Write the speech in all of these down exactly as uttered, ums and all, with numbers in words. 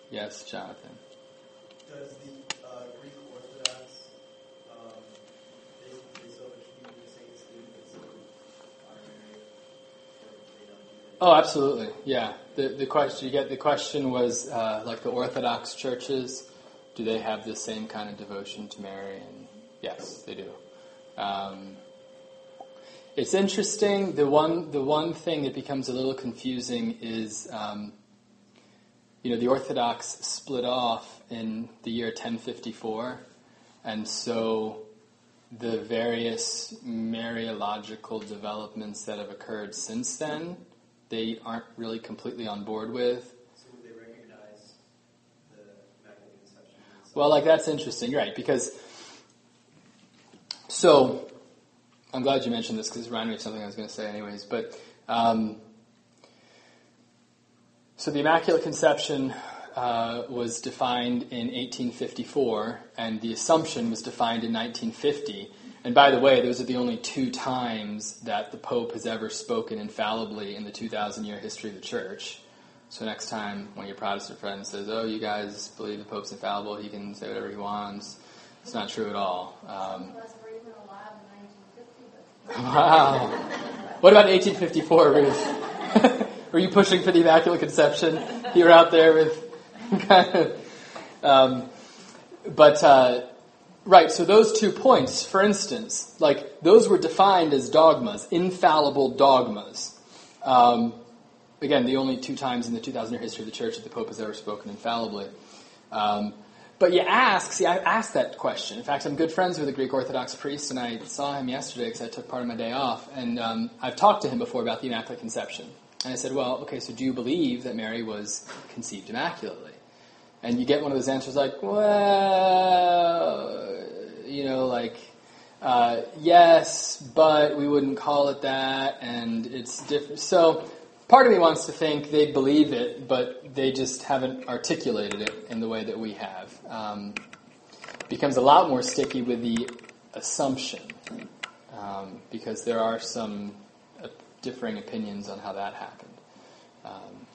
Yes, Jonathan. Does the uh, Greek Orthodox um, they, they still attribute the saints to the primary, or they don't do that? Oh, absolutely. Yeah. The the question you get the question was uh, like the Orthodox churches, do they have the same kind of devotion to Mary? And yes, they do. Um, it's interesting. The one the one thing that becomes a little confusing is um, you know the Orthodox split off in the year ten fifty-four, and so the various Mariological developments that have occurred since then, they aren't really completely on board with. So would they recognize the Immaculate Conception? Well, like that's interesting, right? Because, so, I'm glad you mentioned this because it reminded me of something I was going to say anyways. But, um, so the Immaculate Conception uh, was defined in eighteen fifty-four, and the Assumption was defined in nineteen fifty. And by the way, those are the only two times that the Pope has ever spoken infallibly in the two thousand year history of the Church. So next time when your Protestant friend says, oh, you guys believe the Pope's infallible, he can say whatever he wants, it's not true at all. Um, wow. What about eighteen fifty-four, Ruth? Were you pushing for the Immaculate Conception? You were out there with kind of... Um, but... Uh, Right, so those two points, for instance, like those were defined as dogmas, infallible dogmas. Um, again, the only two times in the two thousand year history of the Church that the Pope has ever spoken infallibly. Um, but you ask, see, I asked that question. In fact, I'm good friends with a Greek Orthodox priest, and I saw him yesterday because I took part of my day off. And um, I've talked to him before about the Immaculate Conception. And I said, well, okay, so do you believe that Mary was conceived immaculately? And you get one of those answers like, well, you know, like, uh, yes, but we wouldn't call it that, and it's different. So part of me wants to think they believe it, but they just haven't articulated it in the way that we have. Um, becomes a lot more sticky with the Assumption, um, because there are some uh, differing opinions on how that happened. Um,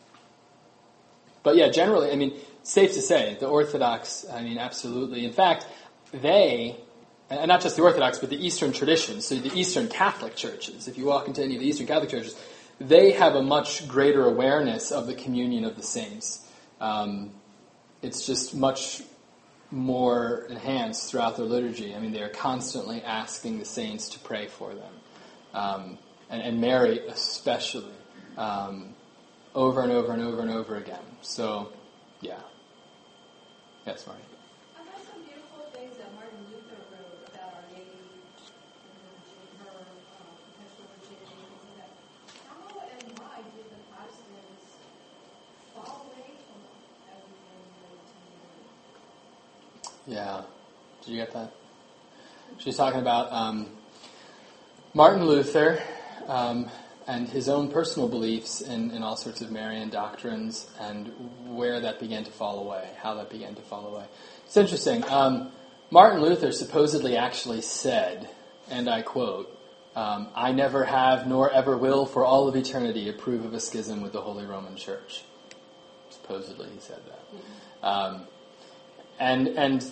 but yeah, generally, I mean, safe to say, the Orthodox, I mean, absolutely. In fact, they, and not just the Orthodox, but the Eastern traditions, so the Eastern Catholic churches, if you walk into any of the Eastern Catholic churches, they have a much greater awareness of the communion of the saints. Um, it's just much more enhanced throughout their liturgy. I mean, they are constantly asking the saints to pray for them, um, and, and Mary especially, um, over and over and over and over again. So, yeah. Yes, Marty. I read some beautiful things that Martin Luther wrote about Our Lady and her um, perpetual virginity and things like that. How and why did the Protestants fall away from everything related to Mary? Yeah. Did you get that? She's talking about um, Martin Luther um, and his own personal beliefs in, in all sorts of Marian doctrines and where that began to fall away, how that began to fall away. It's interesting. Um, Martin Luther supposedly actually said, and I quote, um, I never have nor ever will for all of eternity approve of a schism with the Holy Roman Church. Supposedly he said that. Um, and and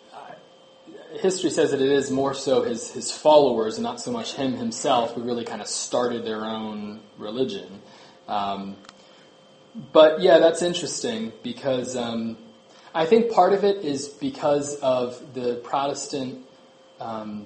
history says that it is more so his, his followers and not so much him himself who really kind of started their own religion. Um, but yeah, that's interesting because um, I think part of it is because of the Protestant um,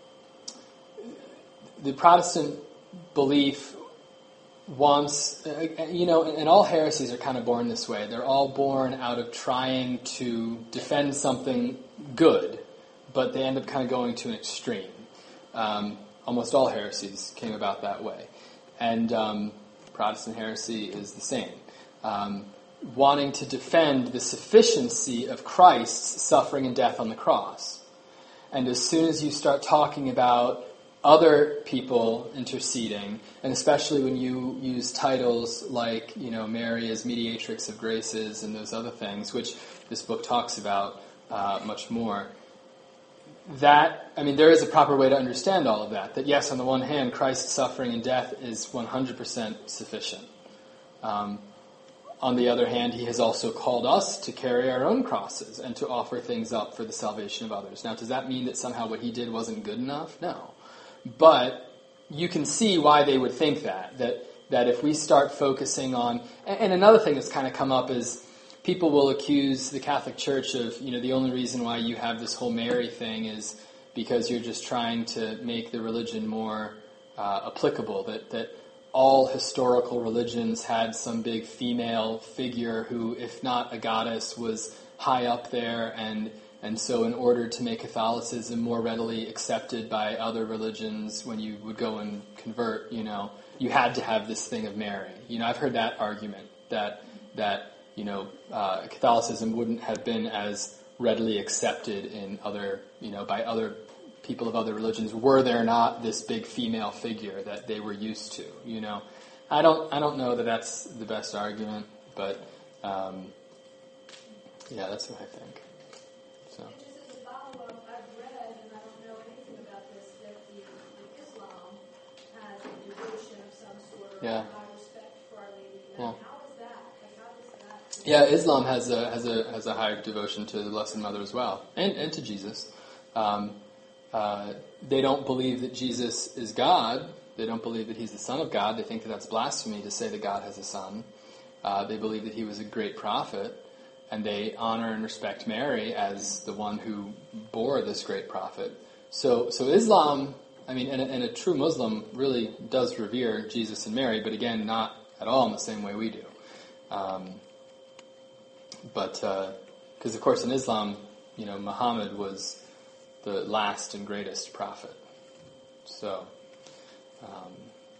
the Protestant belief wants, uh, you know, and all heresies are kind of born this way. They're all born out of trying to defend something good, but they end up kind of going to an extreme. Um, almost all heresies came about that way. And um, Protestant heresy is the same. Um, wanting to defend the sufficiency of Christ's suffering and death on the cross. And as soon as you start talking about other people interceding, and especially when you use titles like, you know, Mary as mediatrix of graces and those other things, which this book talks about uh, much more, that, I mean, there is a proper way to understand all of that. That yes, on the one hand, Christ's suffering and death is one hundred percent sufficient. Um, on the other hand, he has also called us to carry our own crosses and to offer things up for the salvation of others. Now, does that mean that somehow what he did wasn't good enough? No. But you can see why they would think that, that, that if we start focusing on... And, and another thing that's kind of come up is people will accuse the Catholic Church of, you know, the only reason why you have this whole Mary thing is because you're just trying to make the religion more uh, applicable, that, that all historical religions had some big female figure who, if not a goddess, was high up there, and and so in order to make Catholicism more readily accepted by other religions when you would go and convert, you know, you had to have this thing of Mary. You know, I've heard that argument, that, that you know, uh, Catholicism wouldn't have been as readily accepted in other, you know, by other people of other religions were there not this big female figure that they were used to, you know. I don't I don't know that that's the best argument, but um, yeah, that's what I think. So. And just as a follow-up, I've read, and I don't know anything about this, that the, the Islam has a devotion of some sort of Yeah. high respect for Our Lady. And Yeah. how is that? Like, how does that? Yeah, Islam has a has a has a high devotion to the Blessed Mother as well, and and to Jesus. Um, uh, they don't believe that Jesus is God. They don't believe that he's the Son of God. They think that that's blasphemy to say that God has a son. Uh, they believe that he was a great prophet, and they honor and respect Mary as the one who bore this great prophet. So, so Islam, I mean, and a, and a true Muslim really does revere Jesus and Mary, but again, not at all in the same way we do. Um, but because, uh, of course, in Islam, you know, Muhammad was the last and greatest prophet. So, um,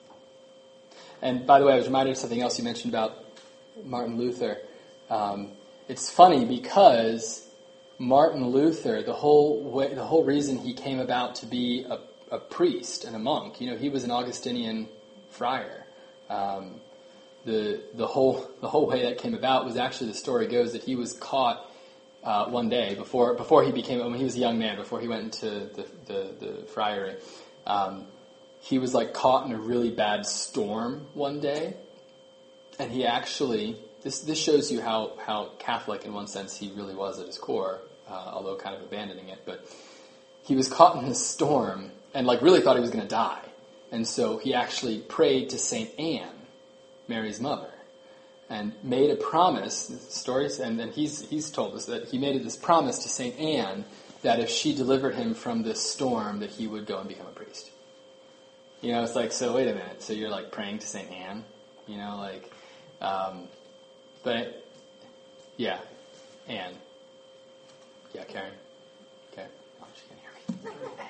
and by the way, I was reminded of something else you mentioned about Martin Luther. Um, it's funny because Martin Luther, the whole way, the whole reason he came about to be a, a priest and a monk, you know, he was an Augustinian friar. Um, the the whole the whole way that came about was actually, the story goes that he was caught uh, one day before before he became when he was a young man, before he went into the the, the friary. Um, he was like caught in a really bad storm one day, and he actually this this shows you how how Catholic in one sense he really was at his core, uh, although kind of abandoning it. But he was caught in this storm and like really thought he was going to die, and so he actually prayed to Saint Anne, Mary's mother, and made a promise. Stories, and then he's he's told us that he made this promise to Saint Anne that if she delivered him from this storm, that he would go and become a priest. You know, it's like, so wait a minute. So you're like praying to Saint Anne, you know, like, um, but yeah, Anne, yeah, Karen, Karen. Oh, she can't hear me.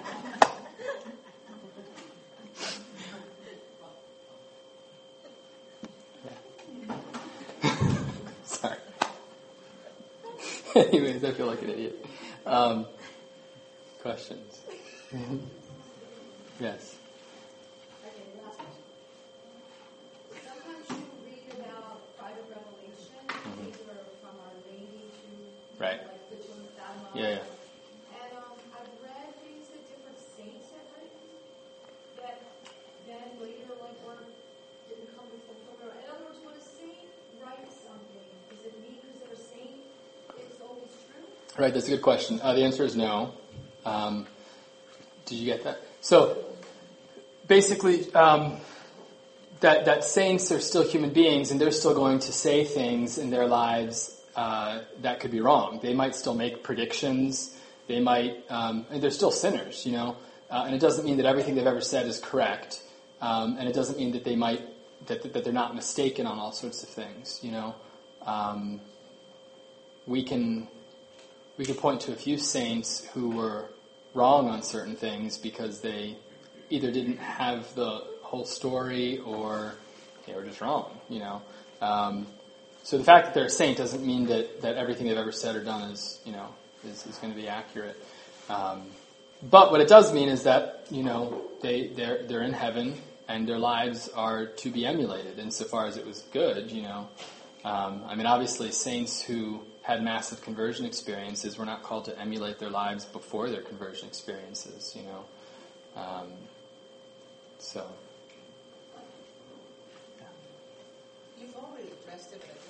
Sorry. Anyways, I feel like an idiot. Um, questions? Yes. Okay, last question. Sometimes you read about private revelation, Mhm. these are from Our Lady to Right. like the Children of Fatima. Yeah, yeah. And um, I've read things that different saints have written that then later like were didn't come with fulfillment. In other words, when a saint writes something, does it mean because they're a saint it's always true? Right, that's a good question. Uh, the answer is no. Um, did you get that? So, basically, um, that that saints are still human beings, and they're still going to say things in their lives uh, that could be wrong. They might still make predictions. They might, um, and they're still sinners, you know. Uh, and it doesn't mean that everything they've ever said is correct, um, and it doesn't mean that they might that that they're not mistaken on all sorts of things, you know. Um, we can we can point to a few saints who were wrong on certain things because they either didn't have the whole story or they were just wrong, you know. Um, so the fact that they're a saint doesn't mean that, that everything they've ever said or done is, you know, is, is going to be accurate. Um, but what it does mean is that, you know, they, they're, they're in heaven and their lives are to be emulated insofar as it was good, you know. Um, I mean, obviously saints who had massive conversion experiences were not called to emulate their lives before their conversion experiences, you know. Um, so, You've already addressed it, but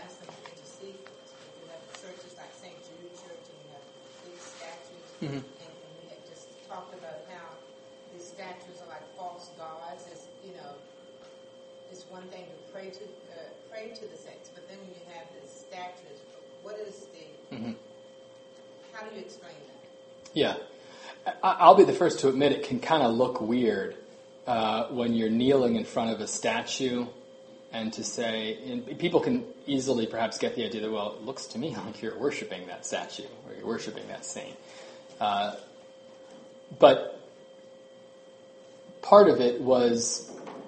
ask them to intercede for us. But you have churches like Saint Jude Church, and you have big statues, Mhm. and, and we had just talked about how these statues are like false gods. It's, you know, it's one thing to pray to uh, pray to the saints, but then when you have the statues, what is the? Mhm. How do you explain that? Yeah. I- I'll be the first to admit it can kind of look weird uh, when you're kneeling in front of a statue and to say, and people can easily perhaps get the idea that, well, it looks to me like you're worshiping that statue or you're worshiping that saint. Uh, but part of it was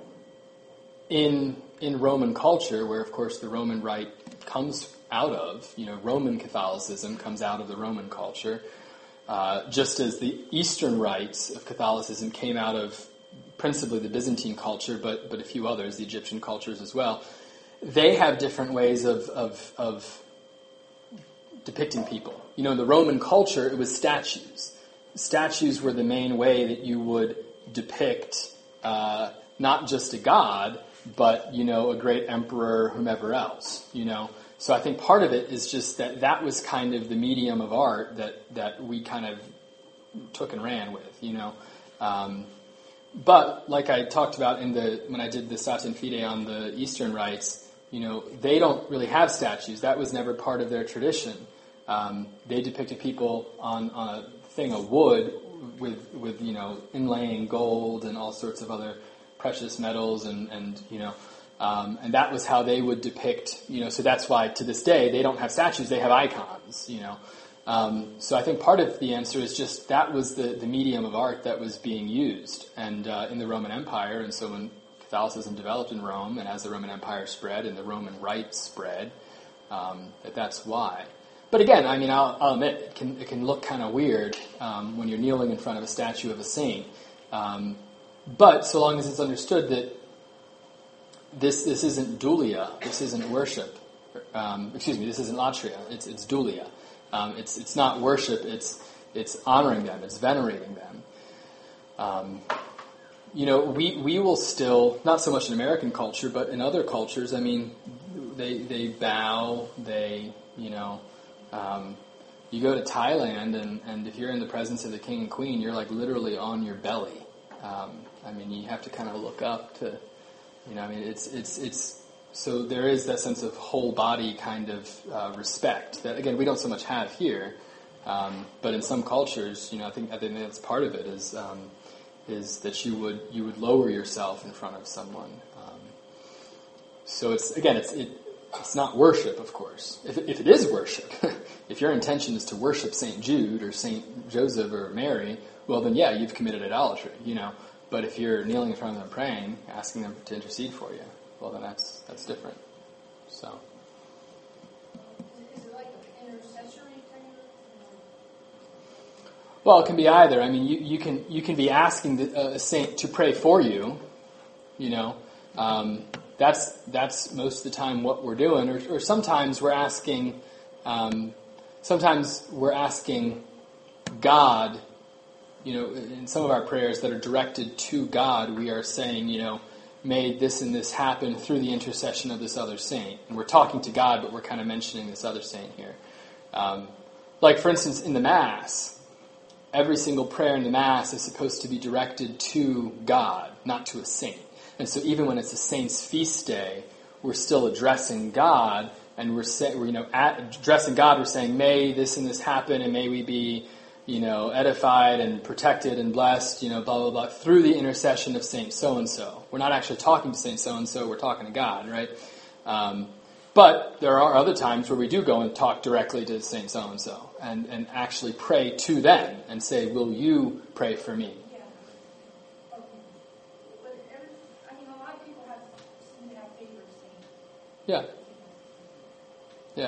in in Roman culture, where, of course, the Roman Rite comes out of, you know, Roman Catholicism comes out of the Roman culture, uh, just as the Eastern rites of Catholicism came out of principally the Byzantine culture, but but a few others, the Egyptian cultures as well. They have different ways of of, of depicting people. You know, in the Roman culture, it was statues. Statues were the main way that you would depict uh, not just a god, but, you know, a great emperor, whomever else, you know. So I think part of it is just that that was kind of the medium of art that, that we kind of took and ran with, you know. Um, but like I talked about in the when I did the Satin Fide on the Eastern rites, you know, they don't really have statues. That was never part of their tradition. Um, they depicted people on, on a thing of wood with, with, you know, inlaying gold and all sorts of other precious metals and, and you know, um, and that was how they would depict, you know, so that's why to this day they don't have statues, they have icons, you know. Um, so I think part of the answer is just that was the, the medium of art that was being used and uh, in the Roman Empire, and so when Catholicism developed in Rome and as the Roman Empire spread and the Roman Rite spread, um, that that's why. But again, I mean, I'll, I'll admit, it can, it can look kind of weird um, when you're kneeling in front of a statue of a saint. Um, but so long as it's understood that this this isn't dulia, this isn't worship, um, excuse me, this isn't latria, it's it's dulia. Um, it's it's not worship, it's it's honoring them, it's venerating them. Um, you know, we, we will still, not so much in American culture, but in other cultures, I mean, they they bow, they, you know, Um, you go to Thailand, and, and if you're in the presence of the king and queen, you're like literally on your belly. Um, I mean, you have to kind of look up to, you know, I mean, it's it's it's so there is that sense of whole body kind of uh, respect that again we don't so much have here, um, but in some cultures, you know, I think I think that's part of it is um, is that you would you would lower yourself in front of someone. Um, so it's again it's it. It's not worship, of course. If, if it is worship, if your intention is to worship Saint Jude or Saint Joseph or Mary, well then yeah, you've committed idolatry, you know. But if you're kneeling in front of them praying, asking them to intercede for you, well then that's that's different. So. Is it like an intercessory kind of? Well, it can be either. I mean, you, you can you can be asking the, uh, a saint to pray for you, you know. Um, That's that's most of the time what we're doing, or, or sometimes we're asking, um, sometimes we're asking God, you know, in some of our prayers that are directed to God, we are saying, you know, may this and this happen through the intercession of this other saint. And we're talking to God, but we're kind of mentioning this other saint here. Um, like, for instance, in the Mass, every single prayer in the Mass is supposed to be directed to God, not to a saint. And so even when it's a saint's feast day, we're still addressing God, and we're, say, we're you know, at, addressing God, we're saying, may this and this happen, and may we be, you know, edified and protected and blessed, you know, blah, blah, blah, through the intercession of Saint so-and-so. We're not actually talking to Saint so-and-so, we're talking to God, right? Um, but there are other times where we do go and talk directly to Saint so-and-so, and, and actually pray to them, and say, will you pray for me? Yeah. Yeah.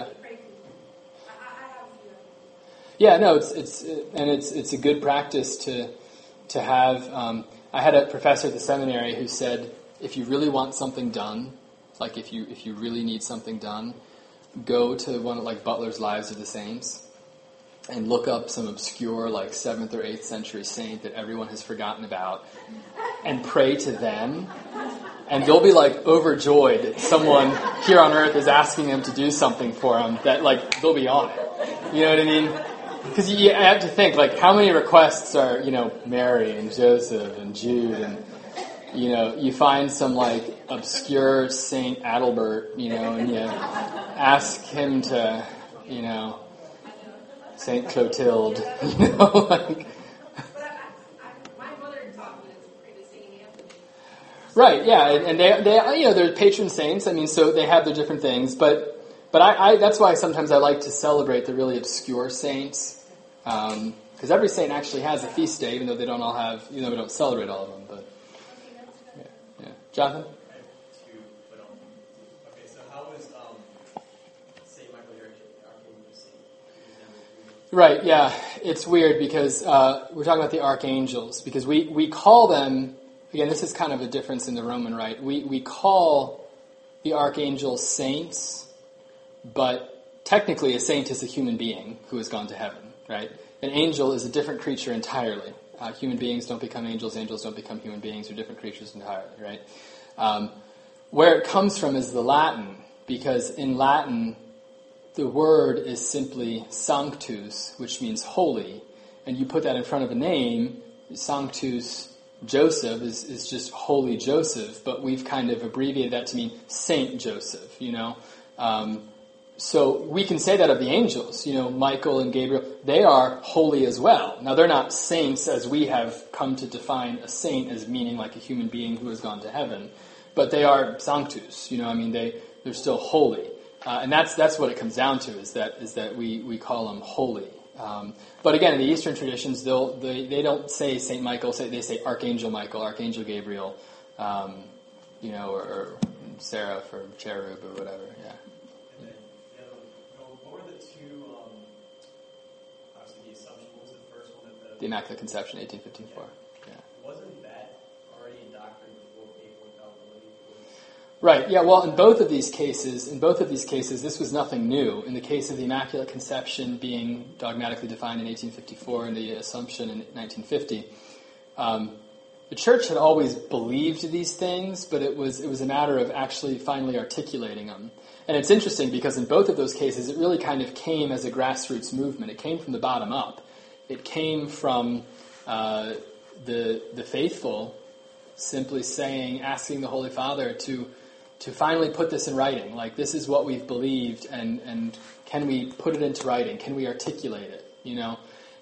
Yeah, no, it's it's and it's it's a good practice to to have. Um, I had a professor at the seminary who said, if you really want something done, like if you if you really need something done, go to one of like Butler's Lives of the Saints, and look up some obscure like seventh or eighth century saint that everyone has forgotten about, and pray to them. and they'll be like overjoyed that someone here on earth is asking them to do something for them, that like they'll be on it. You know what I mean? Because you have to think, like, how many requests are, you know, Mary and Joseph and Jude, and, you know, you find some, like, obscure Saint Adalbert, you know, and you ask him to, you know, Saint Clotilde, you know, like... Right, yeah, and they, they, you know, they're patron saints. I mean, so they have their different things, but, but I, I that's why sometimes I like to celebrate the really obscure saints, because um, every saint actually has a feast day, even though they don't all have, even though we don't celebrate all of them. But yeah, yeah. Jonathan. I have two, but um, okay. So how was um, Saint Michael the Archangel saint? Right, yeah, it's weird because uh, we're talking about the archangels because we we call them. Again, this is kind of a difference in the Roman rite. We we call the archangels saints, but technically a saint is a human being who has gone to heaven, right? An angel is a different creature entirely. Uh, human beings don't become angels. Angels don't become human beings. They're different creatures entirely, right? Um, where it comes from is the Latin, because in Latin, the word is simply sanctus, which means holy, and you put that in front of a name, sanctus Joseph is, is just Holy Joseph, but we've kind of abbreviated that to mean Saint Joseph, you know. Um, so we can say that of the angels, you know, Michael and Gabriel, they are holy as well. Now they're not saints as we have come to define a saint as meaning like a human being who has gone to heaven, but they are sanctus, you know, I mean, they, they're still holy. Uh, and that's that's what it comes down to, is that is that we, we call them holy. Um, but again, in the Eastern traditions, they'll, they they don't say Saint Michael. Say, they say Archangel Michael, Archangel Gabriel, um, you know, or, or Seraph or Cherub or whatever. Yeah. And then, yeah, what were the two? Um, obviously, the Assumption. What was the first one? At the, the Immaculate Conception, eighteen fifty-four. Yeah. yeah. Wasn't that already in doctrine before papal infallibility? Right. Yeah. Well, in both of these cases, in both of these cases, this was nothing new. In the case of the Immaculate Conception being dogmatically defined in eighteen fifty-four and the Assumption in nineteen fifty, um, the Church had always believed these things, but it was it was a matter of actually finally articulating them. And it's interesting because in both of those cases, it really kind of came as a grassroots movement. It came from the bottom up. It came from uh, the the faithful simply saying, asking the Holy Father to. to finally put this in writing, like this is what we've believed, and, and can we put it into writing? Can we articulate it? You know,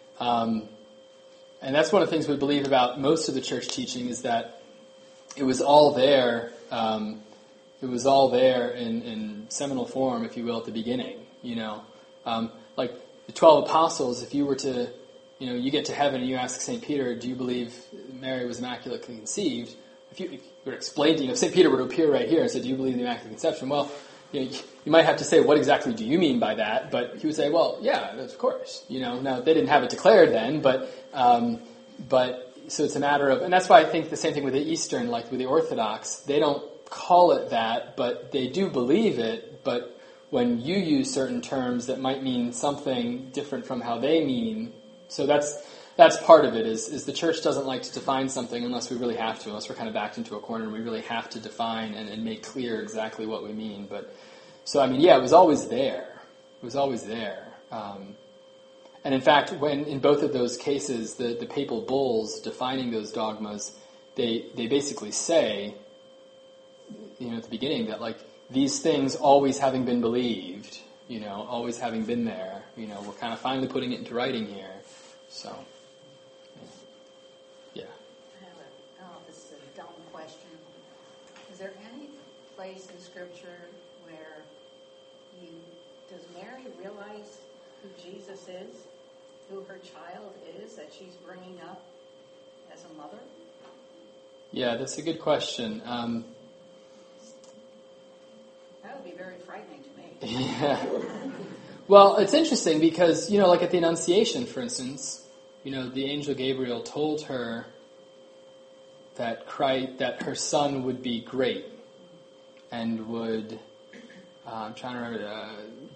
um, and that's one of the things we believe about most of the church teaching is that it was all there. Um, it was all there in, in seminal form, if you will, at the beginning. You know, um, like the twelve apostles. If you were to, you know, you get to heaven and you ask Saint Peter, "Do you believe Mary was immaculately conceived?" If you, if you were explained to you, if Saint Peter were to appear right here and say, "Do you believe in the Immaculate Conception?" Well, you know, you might have to say, "What exactly do you mean by that?" But he would say, "Well, yeah, of course." You know, now they didn't have it declared then, but um, but so it's a matter of, and that's why I think the same thing with the Eastern, like with the Orthodox, they don't call it that, but they do believe it. But when you use certain terms that might mean something different from how they mean, so that's. That's part of it, is, is the Church doesn't like to define something unless we really have to, unless we're kind of backed into a corner and we really have to define and, and make clear exactly what we mean. But so, I mean, yeah, it was always there. It was always there. Um, and in fact, when in both of those cases, the, the papal bulls defining those dogmas, they, they basically say, you know, at the beginning that, like, these things always having been believed, you know, always having been there, you know, we're kind of finally putting it into writing here. So... Is there any place in Scripture where you, does Mary realize who Jesus is, who her child is, that she's bringing up as a mother? Yeah, that's a good question. Um, that would be very frightening to me. Yeah. Well, it's interesting because, you know, like at the Annunciation, for instance, you know, the angel Gabriel told her that Christ, that her son would be great and would, uh, I'm trying to remember, uh,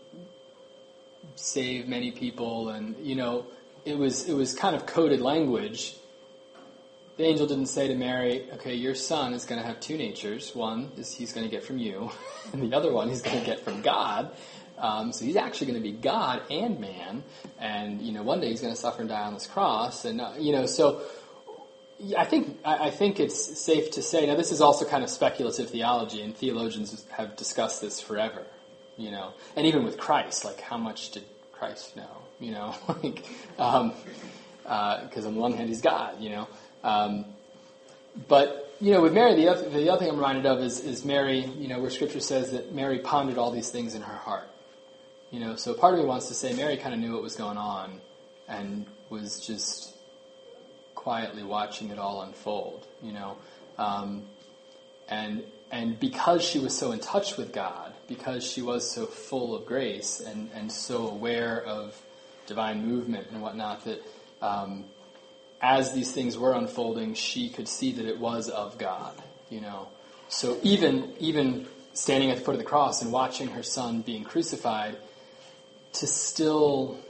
save many people, and you know, it was it was kind of coded language, the angel didn't say to Mary, okay, your son is going to have two natures. One is he's going to get from you, and the other one he's going to get from God. Um, so he's actually going to be God and man, and you know, one day he's going to suffer and die on this cross, and uh, you know, so I think I, I think it's safe to say. Now, this is also kind of speculative theology, and theologians have discussed this forever, you know, and even with Christ, like how much did Christ know, you know, like because um, uh, on the one hand he's God, you know, um, but you know, with Mary, the other, the other thing I'm reminded of is, is Mary, you know, where Scripture says that Mary pondered all these things in her heart. You know, so part of me wants to say Mary kind of knew what was going on and was just quietly watching it all unfold, you know. Um, and and because she was so in touch with God, because she was so full of grace and, and so aware of divine movement and whatnot, that um, as these things were unfolding, she could see that it was of God, you know. So even even standing at the foot of the cross and watching her son being crucified, to still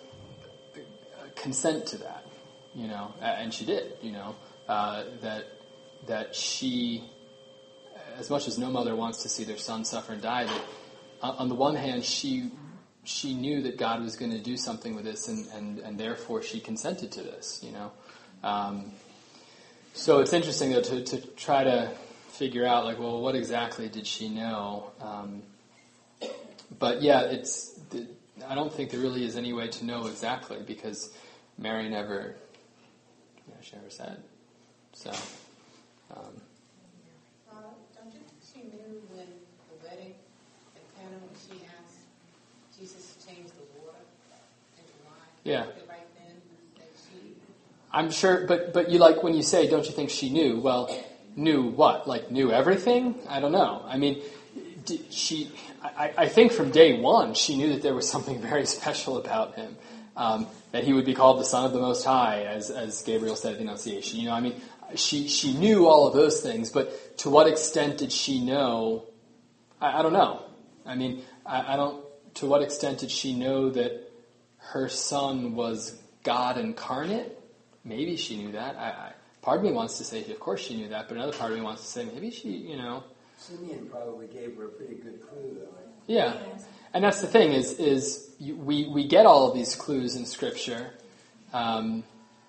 consent to that, you know, and she did, you know, uh, that that she, as much as no mother wants to see their son suffer and die, that uh, on the one hand she she knew that God was going to do something with this, and, and, and therefore she consented to this, you know. Um, so it's interesting though to, to try to figure out like, well, what exactly did she know? Um, but yeah, it's. The, I don't think there really is any way to know exactly because Mary never, you know, she never said. So, um, Uh, don't you think she knew when the wedding at Cana, when she asked Jesus to change the water into wine? Yeah. Right then, that she. I'm sure, but but you like when you say, don't you think she knew? Well, knew what? Like knew everything? I don't know. I mean, did she. I, I think from day one she knew that there was something very special about him, um, that he would be called the Son of the Most High, as as Gabriel said at the Annunciation. You know, I mean, she she knew all of those things, but to what extent did she know? I, I don't know. I mean, I, I don't. To what extent did she know that her son was God incarnate? Maybe she knew that. I, I, part of me wants to say, of course she knew that, but another part of me wants to say, maybe she, you know. Simeon probably gave her a pretty good clue, though. Right? Yeah, and that's the thing is is you, we we get all of these clues in Scripture, um,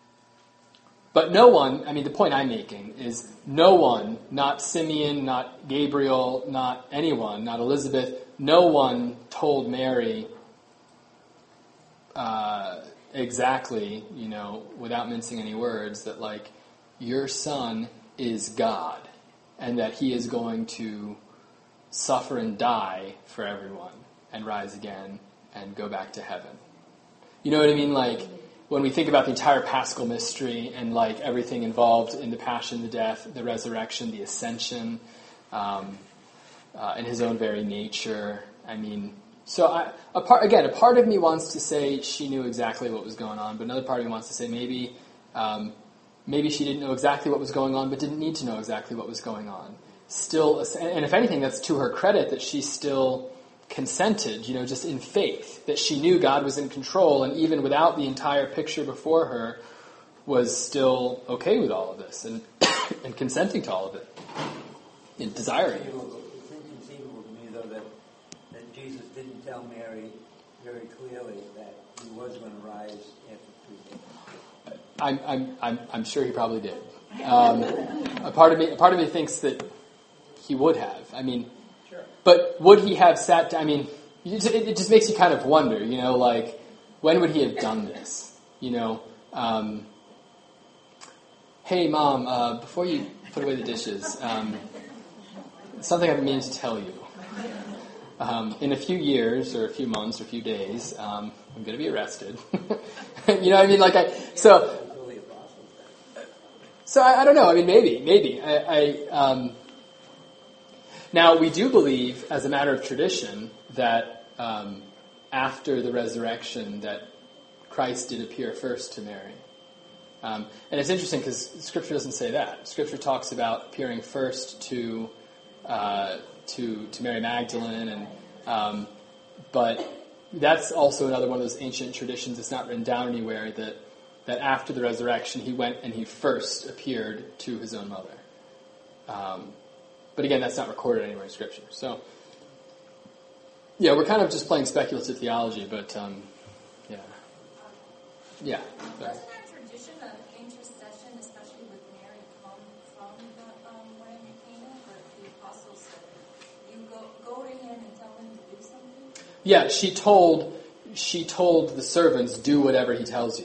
but no one. I mean, the point I'm making is no one, not Simeon, not Gabriel, not anyone, not Elizabeth. No one told Mary uh, exactly, you know, without mincing any words, that like your son is God. And that he is going to suffer and die for everyone and rise again and go back to heaven. You know what I mean? Like, when we think about the entire Paschal mystery and, like, everything involved in the passion, the death, the resurrection, the ascension, um, uh, and his own very nature, I mean... So, I, a part, again, a part of me wants to say she knew exactly what was going on, but another part of me wants to say maybe... Um, Maybe she didn't know exactly what was going on, but didn't need to know exactly what was going on. Still, and if anything, that's to her credit that she still consented, you know, just in faith, that she knew God was in control, and even without the entire picture before her, was still okay with all of this, and and consenting to all of it, and desiring it. It's inconceivable to me, though, that, that Jesus didn't tell Mary very clearly that he was going to rise after three days. I'm, I'm, I'm, I'm sure he probably did. Um, a part of me, a part of me thinks that he would have. I mean, Sure. but would he have sat down? I mean, it, it just makes you kind of wonder, you know, like, when would he have done this? You know, um, hey, Mom, uh, before you put away the dishes, um, something I've been meaning to tell you. Um, in a few years, or a few months, or a few days, um, I'm going to be arrested. You know what I mean? Like, I, so... So I, I don't know. I mean, maybe, maybe. I, I um, now we do believe, as a matter of tradition, that um, after the resurrection, that Christ did appear first to Mary. Um, and it's interesting because Scripture doesn't say that. Scripture talks about appearing first to uh, to to Mary Magdalene, and um, but that's also another one of those ancient traditions. It's not written down anywhere that. that after the resurrection he went and he first appeared to his own mother. Um, but again, that's not recorded anywhere in Scripture. So, yeah, we're kind of just playing speculative theology, but um, yeah. Yeah. Sorry. Doesn't that tradition of intercession, especially with Mary, come from the um, wedding of Cana? But the apostles said, you go, go to him and tell him to do something? Yeah, she told she told the servants, do whatever he tells you.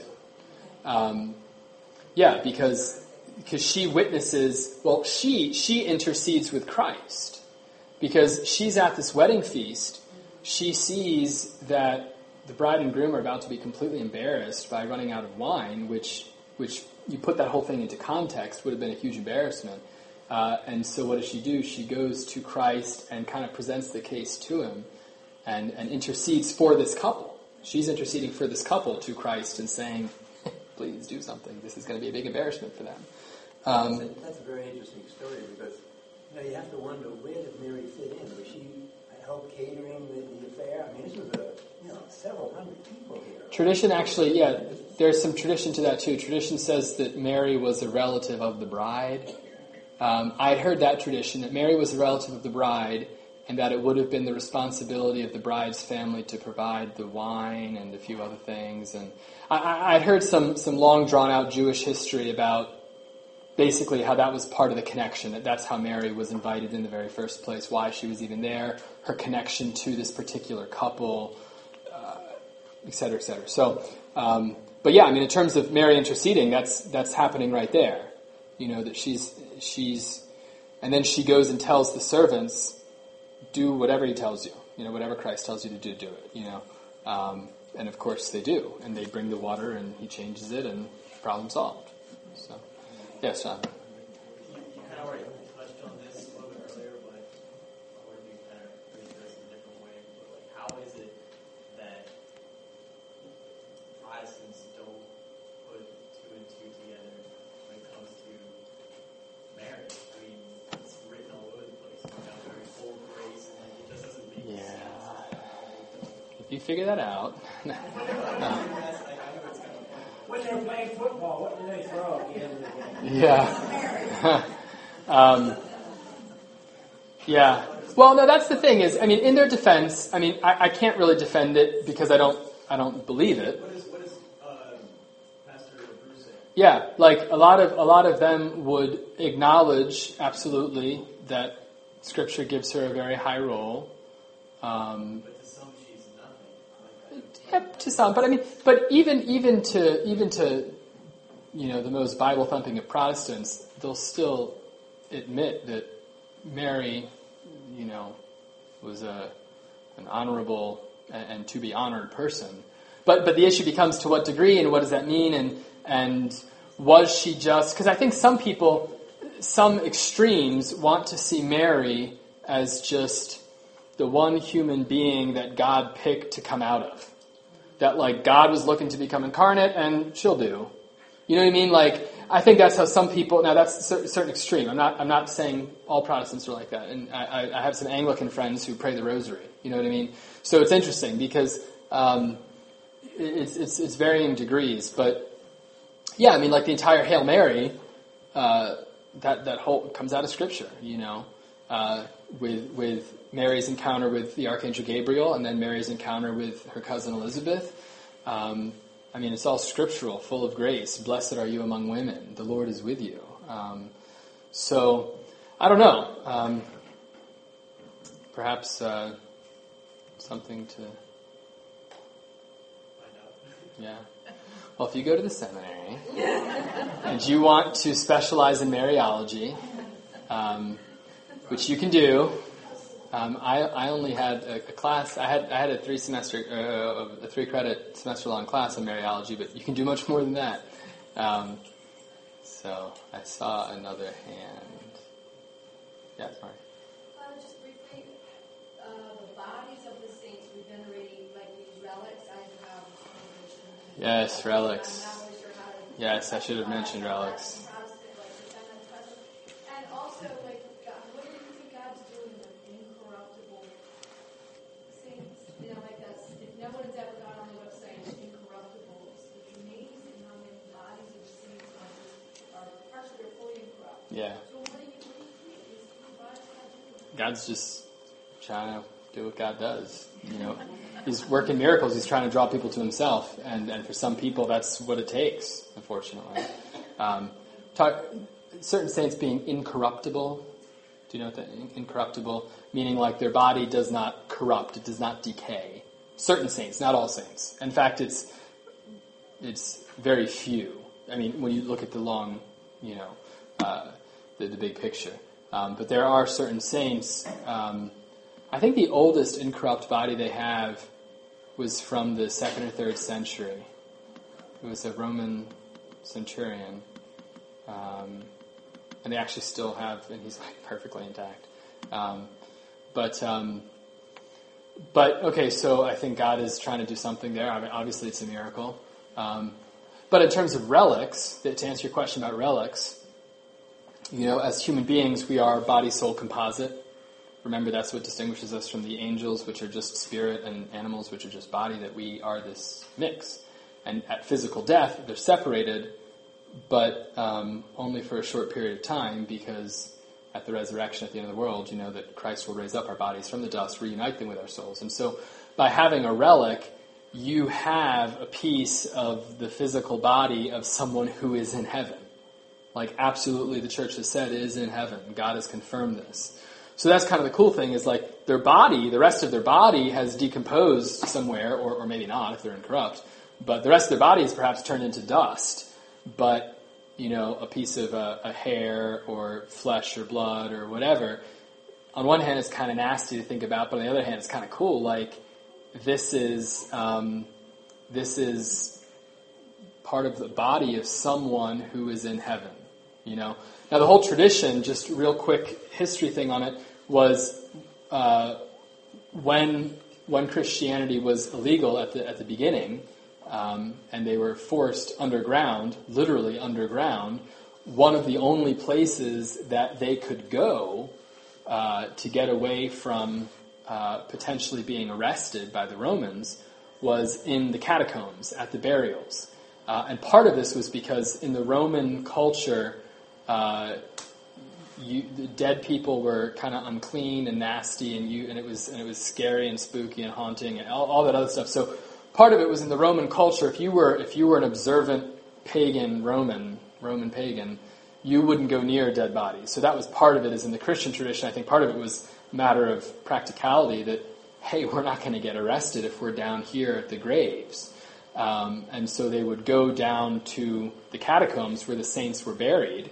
Um, yeah, because because she witnesses, well, she she intercedes with Christ. Because she's at this wedding feast, she sees that the bride and groom are about to be completely embarrassed by running out of wine, which which you put that whole thing into context would have been a huge embarrassment. Uh, and so what does she do? She goes to Christ and kind of presents the case to him and, and intercedes for this couple. She's interceding for this couple to Christ and saying, please do something. This is going to be a big embarrassment for them. Um, that's, a, that's a very interesting story because you know you have to wonder, where did Mary fit in? Was she help catering the, the affair? I mean, this was a you know several hundred people here. Tradition actually, yeah, there's some tradition to that too. Tradition says that Mary was a relative of the bride. Um, I had heard that tradition, that Mary was a relative of the bride, and that it would have been the responsibility of the bride's family to provide the wine and a few other things. And I, I'd heard some, some long drawn-out Jewish history about basically how that was part of the connection, that that's how Mary was invited in the very first place, why she was even there, her connection to this particular couple, uh, et cetera, et cetera. So, um, but yeah, I mean, in terms of Mary interceding, that's that's happening right there. You know, that she's, she's, and then she goes and tells the servants, do whatever he tells you, you know, whatever Christ tells you to do, do it, you know. Um, and of course they do, and they bring the water and he changes it and problem solved. So, yes, John. You, you kind of already touched on this a little bit earlier, but I want to kind of phrase this in a different way. But like, how is it that Protestants don't put two and two together when it comes to marriage? I mean, it's written all over the place. It's got very full grace, and like, it just doesn't make Yeah. sense. If you figure that out. No. When they're playing football, what do they throw at the end of the game? Yeah. um, yeah. Well, no, that's the thing is, I mean, in their defense, I mean, I, I can't really defend it because I don't, I don't believe it. What is what is uh, Pastor Bruce saying? Yeah, like a lot of a lot of them would acknowledge absolutely that Scripture gives her a very high role. Um, But to some, she's nothing. Yeah, to some, but I mean, but even even to even to you know the most Bible thumping of Protestants, they'll still admit that Mary, you know, was a an honorable and, and to be honored person. But but the issue becomes to what degree and what does that mean, and and was she just? Because I think some people, some extremes want to see Mary as just the one human being that God picked to come out of. That, like, God was looking to become incarnate, and she'll do. You know what I mean? Like, I think that's how some people... Now, that's a certain extreme. I'm not I'm not saying all Protestants are like that. And I, I have some Anglican friends who pray the rosary. You know what I mean? So it's interesting, because um, it's, it's, it's varying degrees. But, yeah, I mean, like the entire Hail Mary, uh, that, that whole comes out of Scripture, you know, uh, with with... Mary's encounter with the Archangel Gabriel, and then Mary's encounter with her cousin Elizabeth. Um, I mean, it's all scriptural, full of grace. Blessed are you among women. The Lord is with you. Um, so, I don't know. Um, perhaps uh, something to... Find out. Yeah. Well, if you go to the seminary and you want to specialize in Mariology, um, which you can do... Um, I, I only had a, a class. I had I had a three semester, uh, a three credit semester long class on Mariology, but you can do much more than that. Um, so I saw another hand. Yeah, sorry. Uh, just briefly, uh, the bodies of the saints we venerate, like these relics. I have mentioned. Yes, relics. I'm not really sure how to. Yes, I should have mentioned relics. And also, like, God, what do you think God's doing with incorruptible saints? You know, like that's, if no one's ever gone on the website, incorruptibles. It's amazing how many Yeah. So what do you, what do you do? Is God's got to do? God's just trying to do what God does. You know, He's working miracles. He's trying to draw people to Himself, and, and for some people, that's what it takes. Unfortunately, um, talk, certain saints being incorruptible. Do you know what that incorruptible? Meaning, like their body does not corrupt; it does not decay. Certain saints, not all saints. In fact, it's it's very few. I mean, when you look at the long, you know, uh, the, the big picture. Um, but there are certain saints. Um, I think the oldest incorrupt body they have was from the second or third century. It was a Roman centurion. Um, and they actually still have, and he's like perfectly intact. Um, but, um, but, okay, so I think God is trying to do something there. I mean, obviously it's a miracle. Um, but in terms of relics, to answer your question about relics, you know, as human beings, we are body-soul composite. Remember, that's what distinguishes us from the angels, which are just spirit, and animals, which are just body, that we are this mix. And at physical death, they're separated, but um, only for a short period of time, because at the resurrection at the end of the world, you know that Christ will raise up our bodies from the dust, reunite them with our souls. And so by having a relic, you have a piece of the physical body of someone who is in heaven. Like, absolutely, the church has said is in heaven. God has confirmed this. So that's kind of the cool thing, is like their body, the rest of their body has decomposed somewhere, or, or maybe not if they're incorrupt, but the rest of their body is perhaps turned into dust. But, you know, a piece of a, a hair or flesh or blood or whatever, on one hand it's kind of nasty to think about, but on the other hand it's kind of cool. Like, this is um, this is part of the body of someone who is in heaven, you know. Now, the whole tradition, just real quick history thing on it, was uh, when when Christianity was illegal at the at the beginning, um, and they were forced underground, literally underground. One of the only places that they could go uh, to get away from uh, potentially being arrested by the Romans was in the catacombs at the burials, uh, and part of this was because in the Roman culture, Uh, you, the dead people were kind of unclean and nasty, and you and it was and it was scary and spooky and haunting and all, all that other stuff. So part of it was in the Roman culture. If you were if you were an observant pagan Roman Roman pagan, you wouldn't go near dead bodies. So that was part of it. Is in the Christian tradition, I think part of it was a matter of practicality. That hey, we're not going to get arrested if we're down here at the graves, um, and so they would go down to the catacombs where the saints were buried.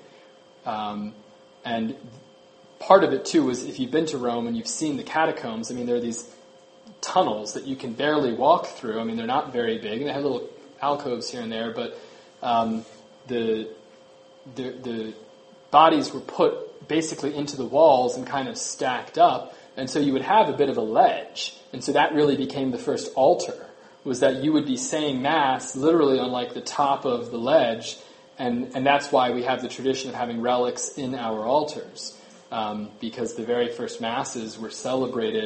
Um, and part of it, too, was if you've been to Rome and you've seen the catacombs, I mean, there are these tunnels that you can barely walk through. I mean, they're not very big, and they have little alcoves here and there, but um, the, the the bodies were put basically into the walls and kind of stacked up, and so you would have a bit of a ledge. And so that really became the first altar, was that you would be saying Mass literally on, like, the top of the ledge. And and that's why we have the tradition of having relics in our altars, um, because the very first Masses were celebrated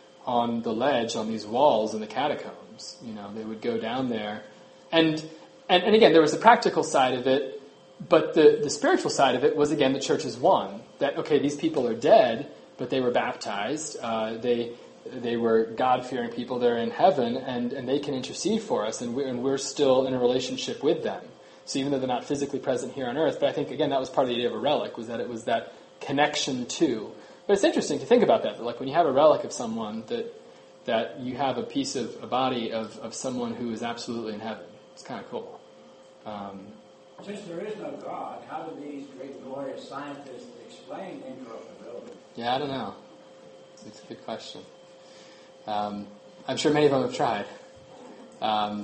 on the ledge, on these walls in the catacombs. You know, they would go down there. And and, and again, there was the practical side of it, but the, the spiritual side of it was, again, the church is one. That, okay, these people are dead, but they were baptized. Uh, they they were God-fearing people. They're in heaven, and, and they can intercede for us, and we're, and we're still in a relationship with them. So even though they're not physically present here on earth, but I think, again, that was part of the idea of a relic, was that it was that connection to. But it's interesting to think about that, that like when you have a relic of someone, that that you have a piece of a body of, of someone who is absolutely in heaven. It's kind of cool. Um, Since there is no God, how do these great glorious scientists explain incorruptibility? yeah, I don't know. It's a good question. Um, I'm sure many of them have tried. Um,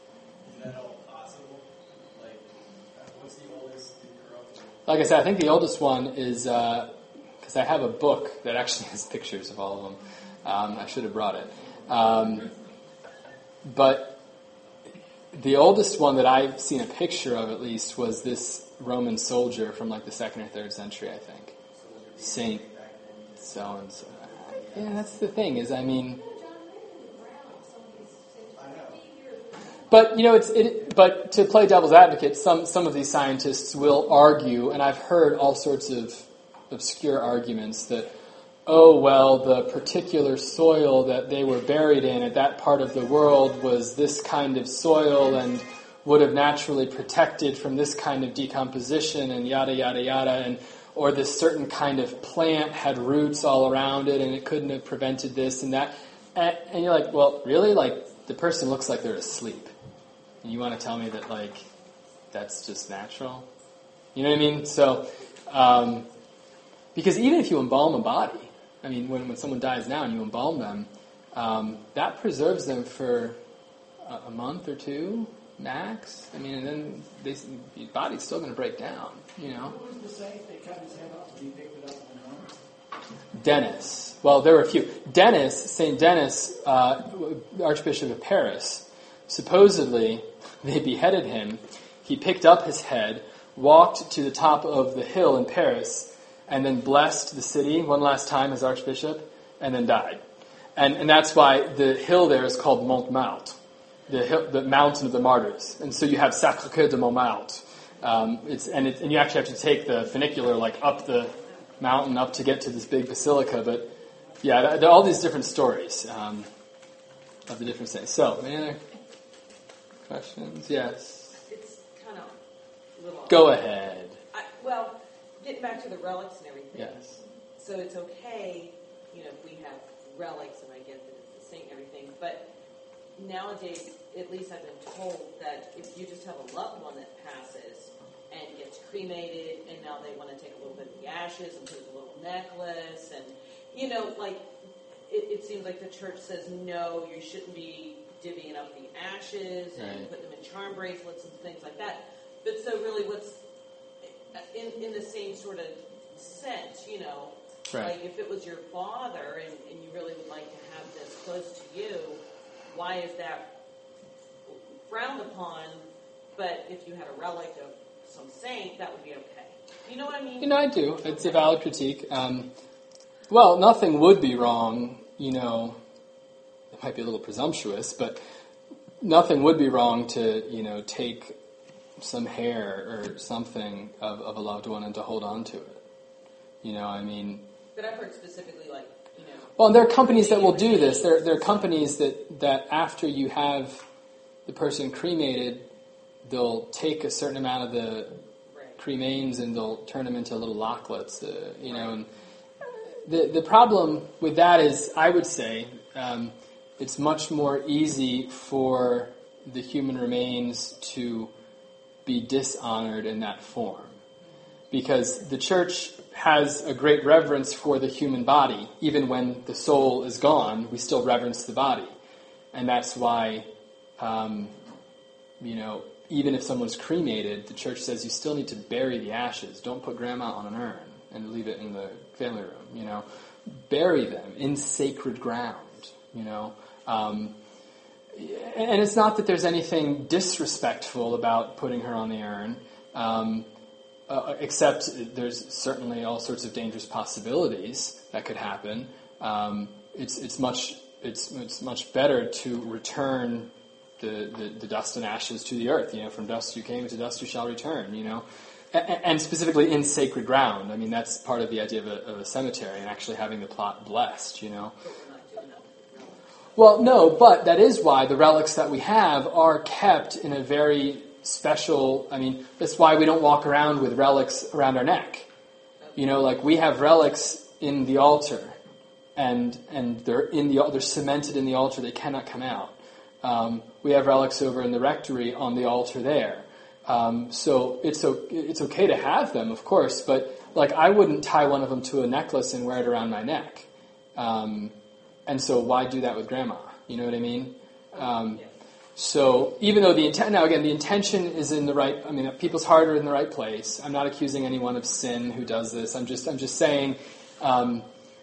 Like I said, I think the oldest one is, because uh, I have a book that actually has pictures of all of them. Um, I should have brought it. Um, but the oldest one that I've seen a picture of, at least, was this Roman soldier from like the second or third century, I think. Saint so-and-so. Yeah, that's the thing, is, I mean... but you know, it's it. But to play devil's advocate, some some of these scientists will argue, and I've heard all sorts of obscure arguments that, oh well, the particular soil that they were buried in at that part of the world was this kind of soil and would have naturally protected from this kind of decomposition and yada yada yada, and or this certain kind of plant had roots all around it and it couldn't have prevented this and that. And, and you're like, well, really? Like, the person looks like they're asleep. And you want to tell me that, like, that's just natural? You know what I mean? So, um, because even if you embalm a body, I mean, when, when someone dies now and you embalm them, um, that preserves them for a, a month or two, max. I mean, and then they, the body's still going to break down, you know? Who was the saint they cut his head off and he picked it up and hung? Dennis. Well, there were a few. Dennis, Saint Dennis, uh, Archbishop of Paris, supposedly they beheaded him. He picked up his head, walked to the top of the hill in Paris, and then blessed the city one last time as Archbishop, and then died. And, and that's why the hill there is called Montmartre, the hill, the mountain of the martyrs. And so you have Sacré-Cœur de Montmartre. Um, it's, and, it, and you actually have to take the funicular like up the mountain up to get to this big basilica. But yeah, there are all these different stories um, of the different saints. So, any other questions? Yes. It's kind of a little... Go ahead. I, well, getting back to the relics and everything. Yes. So it's okay, you know, if we have relics, and I get that it's the saint and everything, but nowadays, at least I've been told that if you just have a loved one that passes and gets cremated, and now they want to take a little bit of the ashes and put a little necklace, and, you know, like, it, it seems like the church says, no, you shouldn't be divvying up the ashes and right. putting them in charm bracelets and things like that. But so really what's, in, in the same sort of sense, you know, right. like if it was your father and, and you really would like to have this close to you, why is that frowned upon? But if you had a relic of some saint, that would be okay. You know what I mean? You know, I do. It's a valid critique. Um, well, nothing would be wrong, you know, it might be a little presumptuous, but nothing would be wrong to, you know, take some hair or something of, of a loved one and to hold on to it. You know, I mean... But I've heard specifically, like, you know... Well, there are companies that will do this. There, there are companies that, that after you have the person cremated, they'll take a certain amount of the right. cremains and they'll turn them into little locklets, uh, you know. And the, the problem with that is, I would say, um, it's much more easy for the human remains to be dishonored in that form. Because the church has a great reverence for the human body. Even when the soul is gone, we still reverence the body. And that's why, um, you know, even if someone's cremated, the church says you still need to bury the ashes. Don't put grandma on an urn and leave it in the family room, you know. Bury them in sacred ground, you know. Um, and it's not that there's anything disrespectful about putting her on the urn, um, uh, except there's certainly all sorts of dangerous possibilities that could happen. Um, it's it's much it's it's much better to return the, the, the dust and ashes to the earth. You know, from dust you came, to dust you shall return. You know, and, and specifically in sacred ground. I mean, that's part of the idea of a, of a cemetery and actually having the plot blessed. You know. Well, no, but that is why the relics that we have are kept in a very special, I mean, that's why we don't walk around with relics around our neck. You know, like we have relics in the altar, and and they're in the they're cemented in the altar, they cannot come out. Um, we have relics over in the rectory on the altar there. Um, so it's it's okay to have them, of course, but like I wouldn't tie one of them to a necklace and wear it around my neck. Um, And so why do that with grandma? You know what I mean? Um, so even though the intent, now again, the intention is in the right, I mean, people's heart are in the right place. I'm not accusing anyone of sin who does this. I'm just, I'm just saying, um,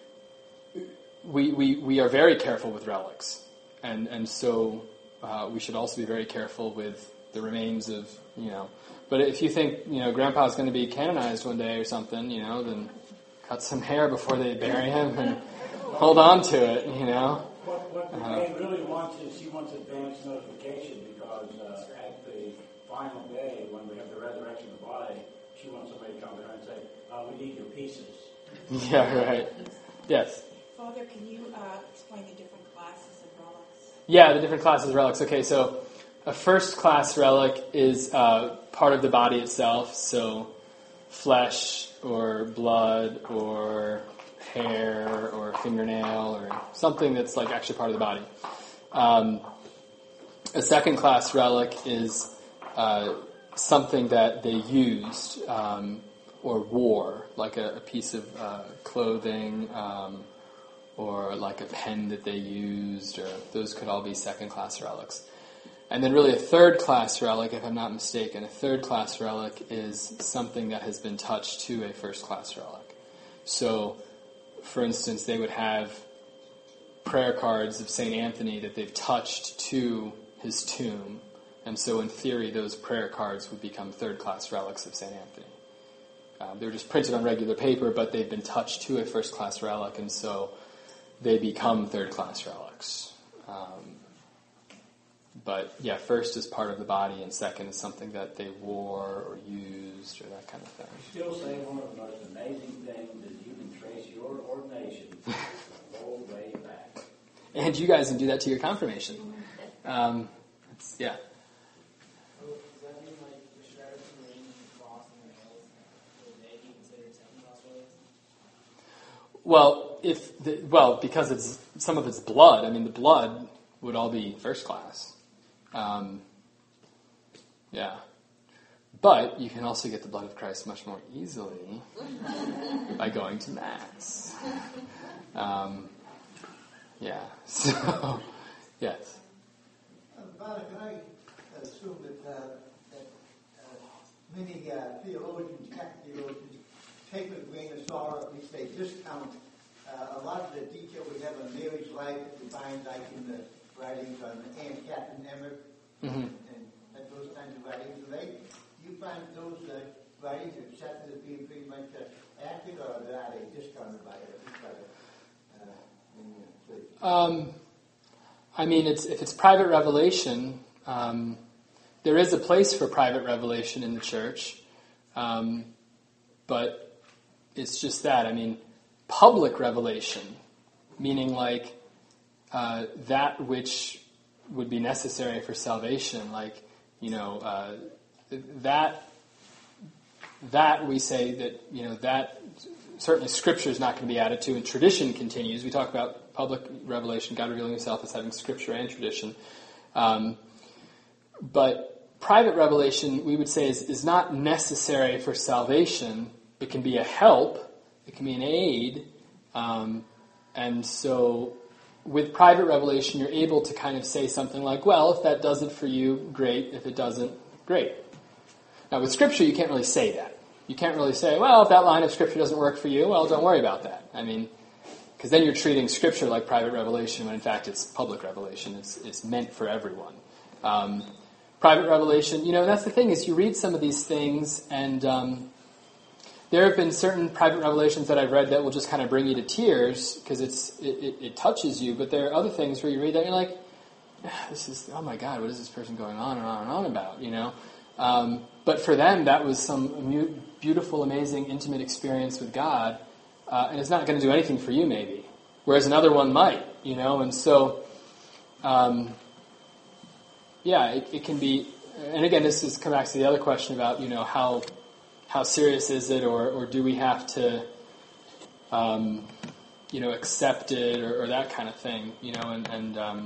we, we, we are very careful with relics. And, and so, uh, we should also be very careful with the remains of, you know, but if you think, you know, grandpa's going to be canonized one day or something, you know, then cut some hair before they bury him and hold on to it, you know. What, what we Uh, may really want wants it, she wants advance notification because uh, at the final day, when we have the resurrection of the body, she wants somebody to come to her and say, uh, we need your pieces. Yeah, right. Yes. Father, can you uh, explain the different classes of relics? Yeah, the different classes of relics. Okay, so a first class relic is uh, part of the body itself, so flesh or blood or hair or fingernail or something that's like actually part of the body. Um, a second class relic is uh, something that they used um, or wore, like a, a piece of uh, clothing um, or like a pen that they used, or those could all be second class relics. And then really a third class relic, if I'm not mistaken, a third class relic is something that has been touched to a first class relic. So, for instance, they would have prayer cards of Saint Anthony that they've touched to his tomb. And so in theory, those prayer cards would become third class relics of Saint Anthony. Um, they were just printed on regular paper, but they've been touched to a first class relic, and so they become third class relics. Um, But, yeah, first is part of the body, and second is something that they wore or used or that kind of thing. I still say one of the most amazing things is you can trace your ordination the whole way back. And you guys can do that to your confirmation. Um, it's, yeah. So does that mean, like, the shred of the ring and the cross and the nails, would they be considered second class relics? Well, if the, well, because it's some of it's blood, I mean, the blood would all be first class. Um, yeah. But you can also get the blood of Christ much more easily by going to Mass. Um, yeah. So, yes. Uh, Father, can I assume that, uh, that uh, many uh, theologians, Catholic theologians, take with a grain of salt, or at least they discount uh, a lot of the detail we have on Mary's life that we find like in the writings on Aunt Catherine Emmerich, Mm-hmm. and, and those kinds of writings. Do they, do you find those uh, writings accepted as being pretty much uh, accurate, or are they discounted by it? By the, uh, in the church? Um, I mean, it's, if it's private revelation, um, there is a place for private revelation in the church, um, but it's just that. I mean, public revelation, meaning like uh, that which would be necessary for salvation, like, you know, uh, that, that we say that, you know, that certainly Scripture is not going to be added to, and tradition continues. We talk about public revelation, God revealing himself as having Scripture and tradition. Um, but private revelation, we would say, is, is not necessary for salvation. It can be a help. It can be an aid. Um, and so with private revelation, you're able to kind of say something like, well, if that does it for you, great. If it doesn't, great. Now, with Scripture, you can't really say that. You can't really say, well, if that line of Scripture doesn't work for you, well, don't worry about that. I mean, because then you're treating Scripture like private revelation when, in fact, it's public revelation. It's, it's meant for everyone. Um, private revelation, you know, that's the thing, is you read some of these things, and um, there have been certain private revelations that I've read that will just kind of bring you to tears because it's it, it, it touches you. But there are other things where you read that and you're like, ah, this is, oh my God, what is this person going on and on and on about, you know? Um, but for them, that was some mu- beautiful, amazing, intimate experience with God. Uh, and it's not going to do anything for you, maybe. Whereas another one might, you know? And so, um, yeah, it, it can be, and again, this is come back to the other question about, you know, how... How serious is it, or, or do we have to, um, you know, accept it, or, or that kind of thing, you know? And, and um,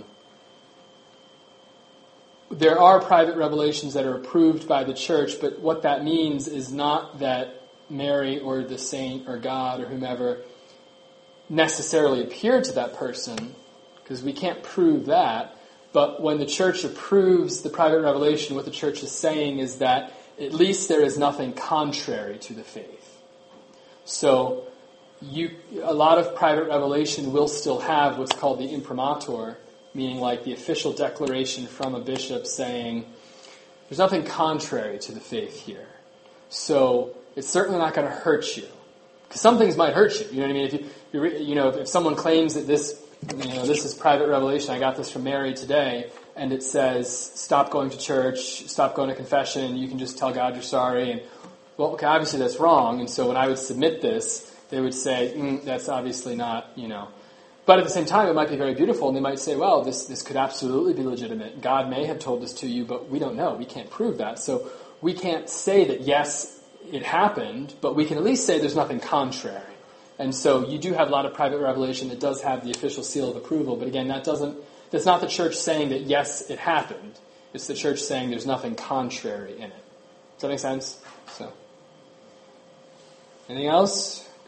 there are private revelations that are approved by the church, but what that means is not that Mary or the saint or God or whomever necessarily appeared to that person, because we can't prove that. But when the church approves the private revelation, what the church is saying is that at least there is nothing contrary to the faith. So you, a lot of private revelation will still have what's called the imprimatur, meaning like the official declaration from a bishop saying, there's nothing contrary to the faith here. So it's certainly not going to hurt you. Because some things might hurt you. You know what I mean? If you, you know, if someone claims that this you know, this is private revelation. I got this from Mary today, and it says, stop going to church, stop going to confession. You can just tell God you're sorry. And well, okay, obviously that's wrong. And so when I would submit this, they would say, mm, that's obviously not, you know. But at the same time, it might be very beautiful, and they might say, well, this, this could absolutely be legitimate. God may have told this to you, but we don't know. We can't prove that. So we can't say that, yes, it happened, but we can at least say there's nothing contrary. And so you do have a lot of private revelation that does have the official seal of approval. But again, that doesn't, that's not the church saying that, yes, it happened. It's the church saying there's nothing contrary in it. Does that make sense? So, anything else?